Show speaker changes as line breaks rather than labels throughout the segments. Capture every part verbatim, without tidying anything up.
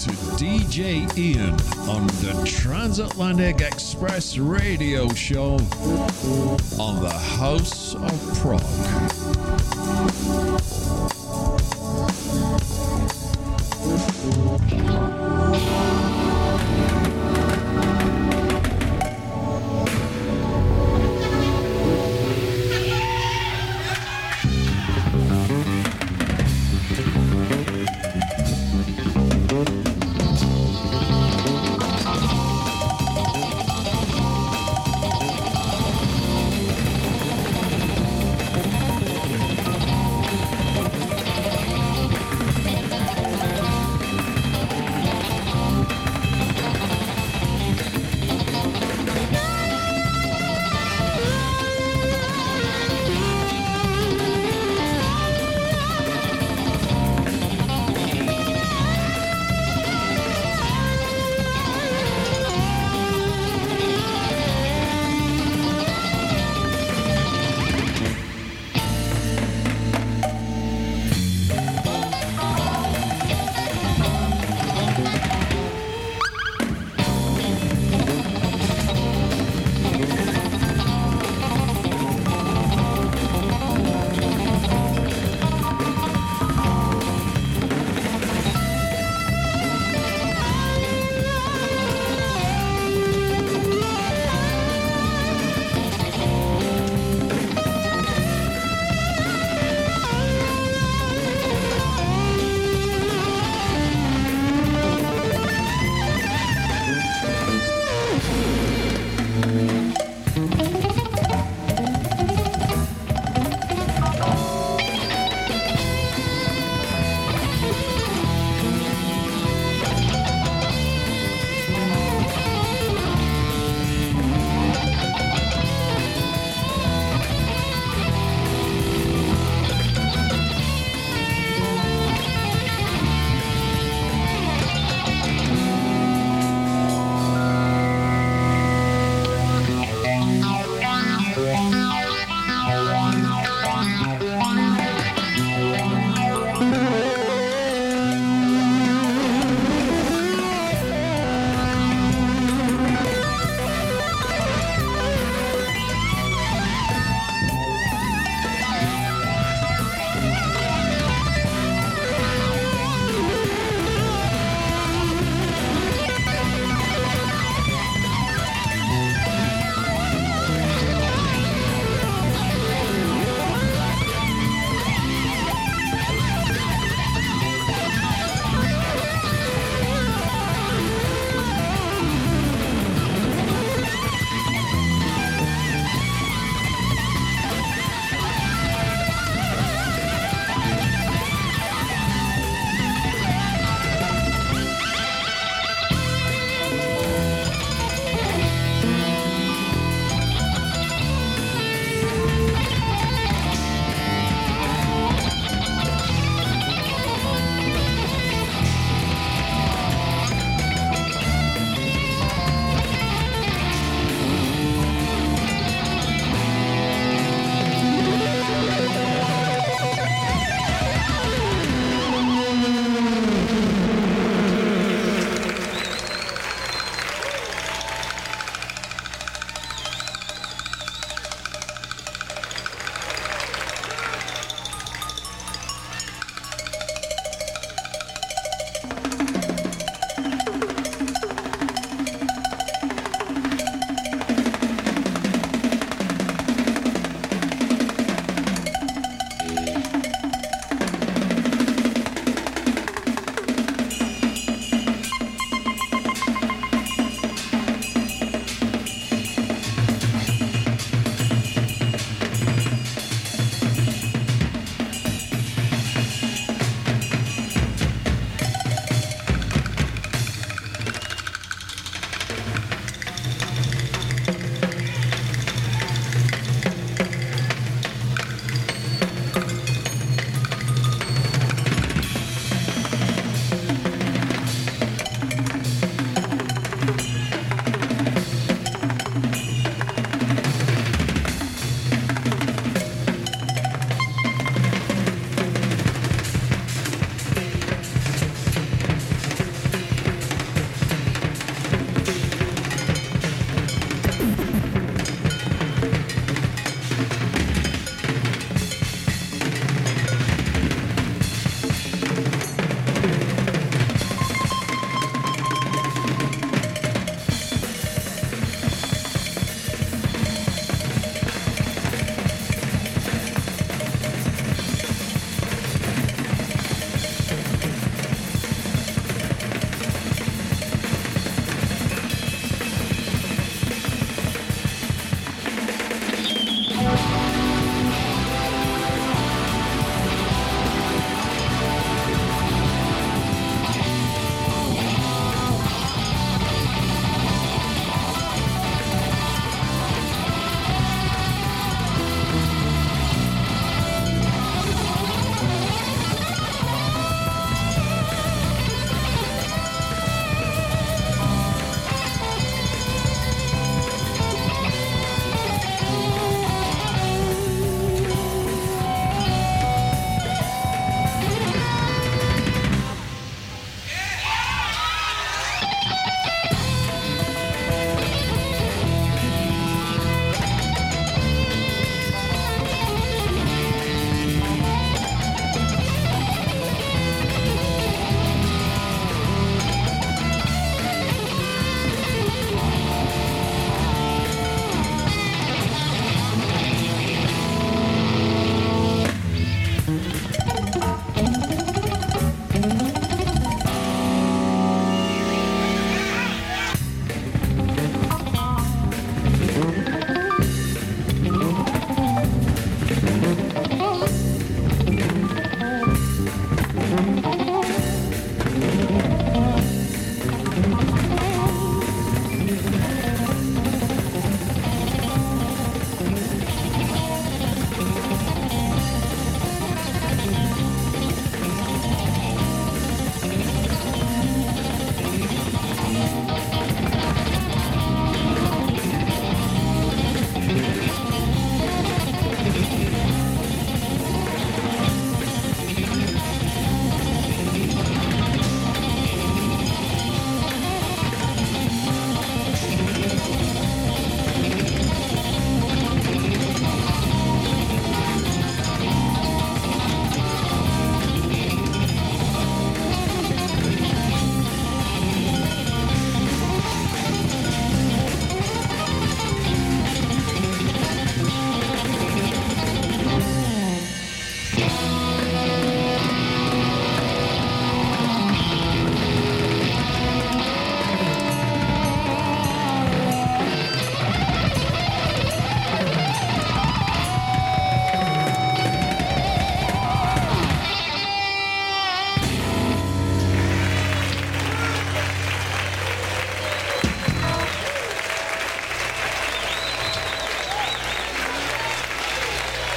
to D J Ian on the Transatlantic Express radio show on the House of Prog.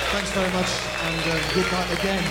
Thanks very much, and uh, good night again.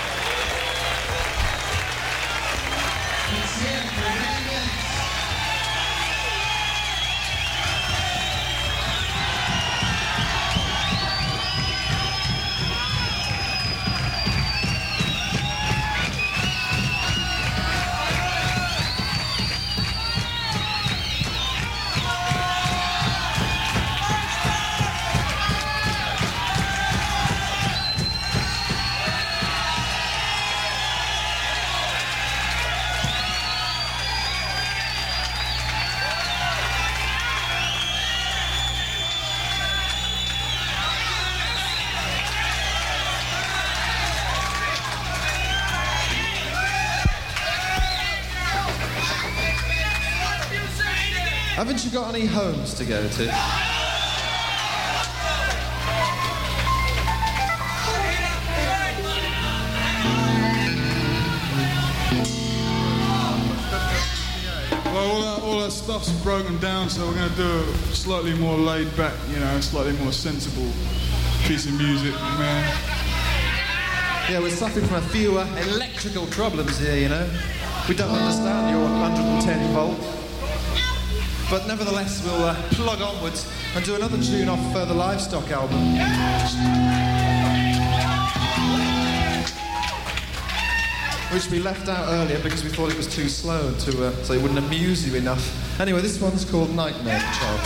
Haven't you got any homes to go to?
Well, all that, all that stuff's broken down, so we're going to do a slightly more laid back, you know, slightly more sensible piece of music, man.
Yeah, we're suffering from a few uh, electrical problems here, you know. We don't understand your one hundred ten volt. But nevertheless, we'll uh, plug onwards and do another tune off uh, the Livestock album. Which we left out earlier because we thought it was too slow to, uh, so it wouldn't amuse you enough. Anyway, this one's called Nightmare Child.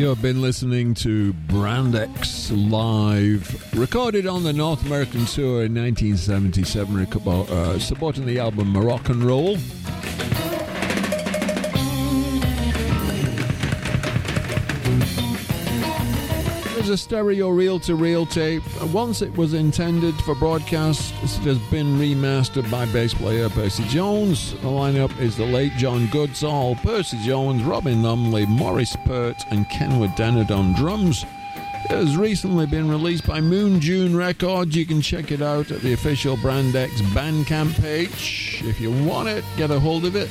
You have been listening to Brand X Live, recorded on the North American tour in nineteen seventy-seven, uh, supporting the album Moroccan Roll. It was a stereo reel-to-reel tape. Once it was intended for broadcast, it has been remastered by bass player Percy Jones. The lineup is the late John Goodsall, Percy Jones, Robin Lumley, Maurice Pert, and Kenwood Dennard on drums. It has recently been released by Moon June Records. You can check it out at the official Brand X Bandcamp page. If you want it, get a hold of it.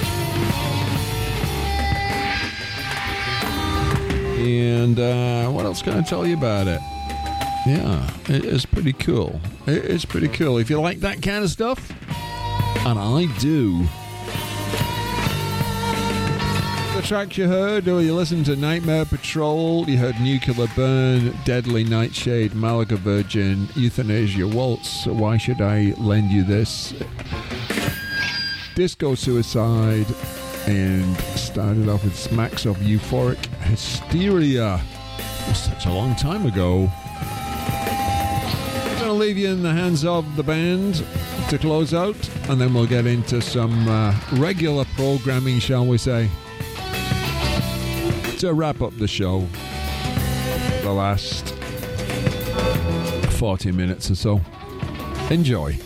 And uh, what else can I tell you about it? Yeah, it is pretty cool. It is pretty cool. If you like that kind of stuff, and I do. The tracks you heard, or you listened to Nightmare Patrol, you heard Nuclear Burn, Deadly Nightshade, Malaga Virgin, Euthanasia Waltz, Why Should I Lend You This, Disco Suicide, and started off with smacks of Euphoric Hysteria. It was such a long time ago. I'm going to leave you in the hands of the band to close out, and then we'll get into some uh, regular programming, shall we say, to wrap up the show. The last forty minutes or so. Enjoy.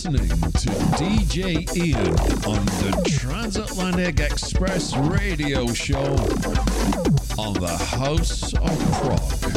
listening to D J Ian on the Transatlantic Express radio show on the House of Prog.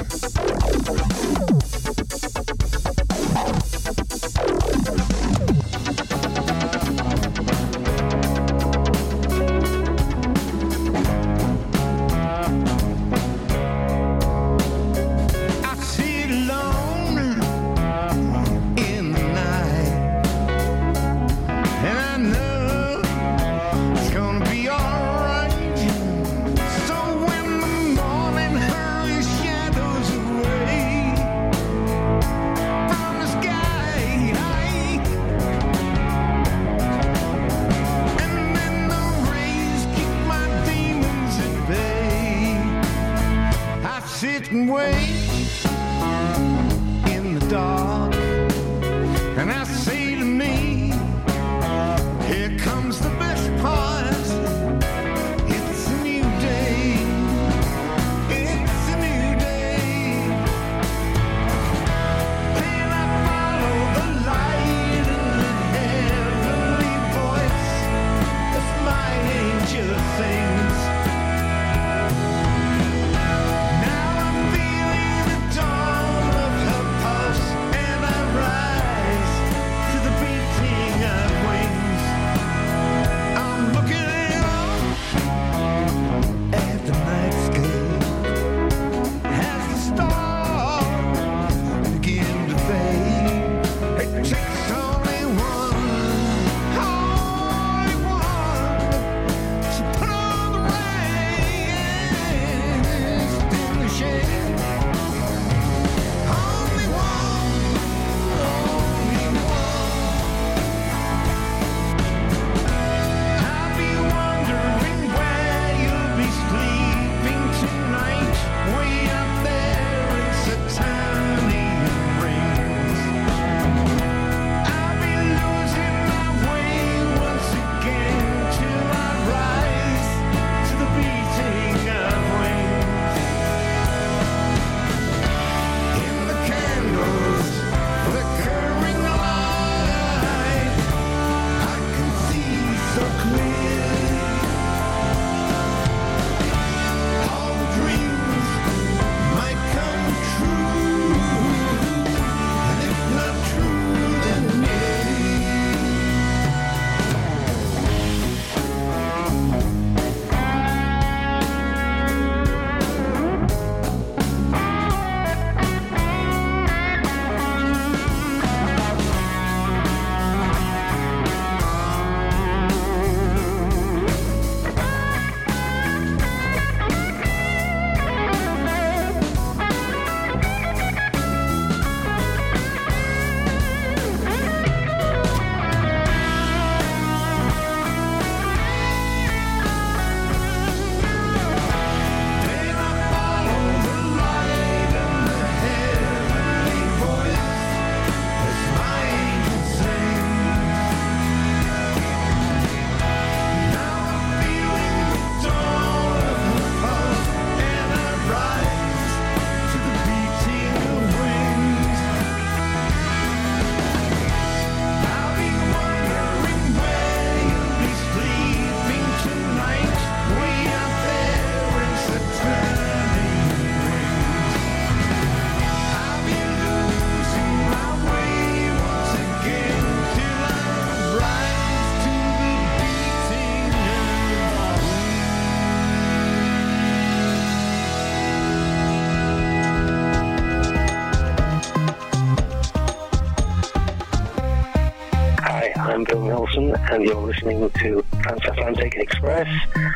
I'm Bill Nelson, and you're listening to Transatlantic Express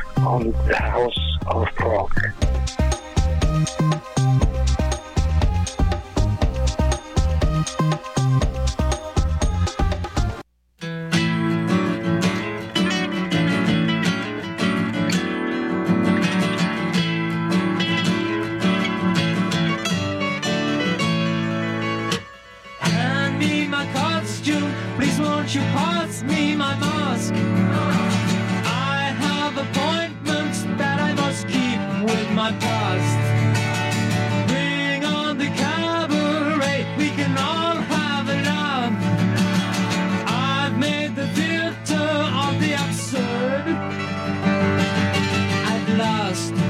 on the House of Prog.
My past. past.